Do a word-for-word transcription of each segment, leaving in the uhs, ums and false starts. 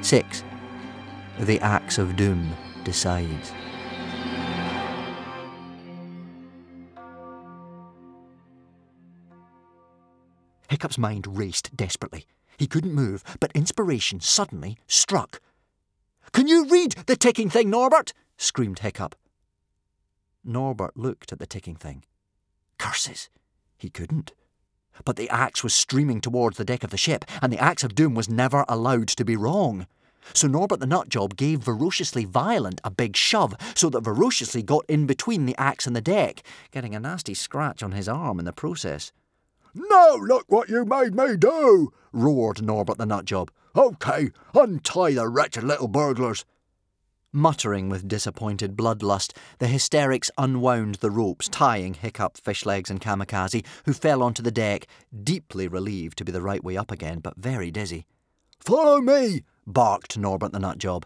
six. The Axe of Doom decides. Hiccup's mind raced desperately. He couldn't move, but inspiration suddenly struck. "Can you read the ticking thing, Norbert?" screamed Hiccup. Norbert looked at the ticking thing. Curses! He couldn't. But the axe was streaming towards the deck of the ship, and the Axe of Doom was never allowed to be wrong. So Norbert the Nutjob gave Ferociously Violent a big shove, so that Ferociously got in between the axe and the deck, getting a nasty scratch on his arm in the process. "Now look what you made me do!" roared Norbert the Nutjob. "OK, untie the wretched little burglars." Muttering with disappointed bloodlust, the hysterics unwound the ropes tying Hiccup, Fishlegs and Kamikaze, who fell onto the deck, deeply relieved to be the right way up again, but very dizzy. "Follow me!" barked Norbert the Nutjob.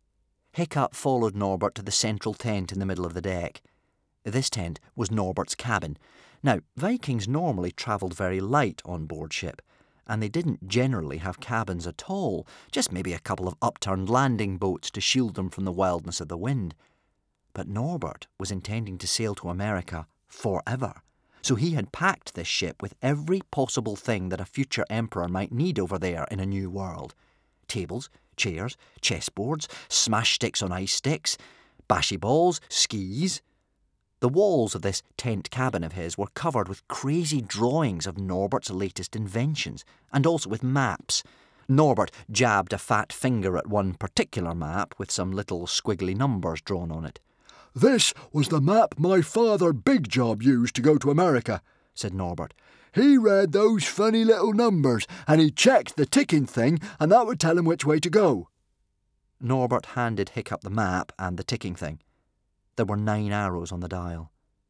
Hiccup followed Norbert to the central tent in the middle of the deck. This tent was Norbert's cabin. Now, Vikings normally travelled very light on board ship, and they didn't generally have cabins at all, just maybe a couple of upturned landing boats to shield them from the wildness of the wind. But Norbert was intending to sail to America forever, so he had packed this ship with every possible thing that a future emperor might need over there in a new world. Tables, chairs, chessboards, smash sticks on ice sticks, bashy balls, skis. The walls of this tent cabin of his were covered with crazy drawings of Norbert's latest inventions, and also with maps. Norbert jabbed a fat finger at one particular map with some little squiggly numbers drawn on it. "This was the map my father Big Job used to go to America," said Norbert. "He read those funny little numbers, and he checked the ticking thing, and that would tell him which way to go." Norbert handed Hiccup the map and the ticking thing. There were nine arrows on the dial.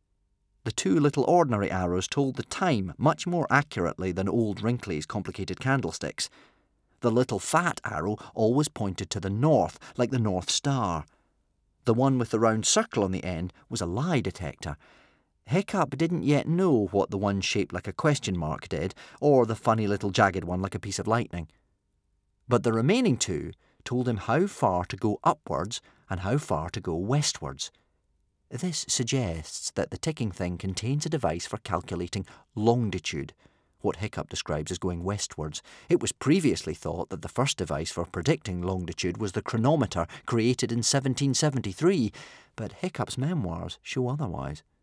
The two little ordinary arrows told the time much more accurately than old Wrinkly's complicated candlesticks. The little fat arrow always pointed to the north, like the North Star. The one with the round circle on the end was a lie detector. Hiccup didn't yet know what the one shaped like a question mark did, or the funny little jagged one like a piece of lightning. But the remaining two told him how far to go upwards and how far to go westwards. This suggests that the ticking thing contains a device for calculating longitude, what Hiccup describes as going westwards. It was previously thought that the first device for predicting longitude was the chronometer created in seventeen seventy-three, but Hiccup's memoirs show otherwise.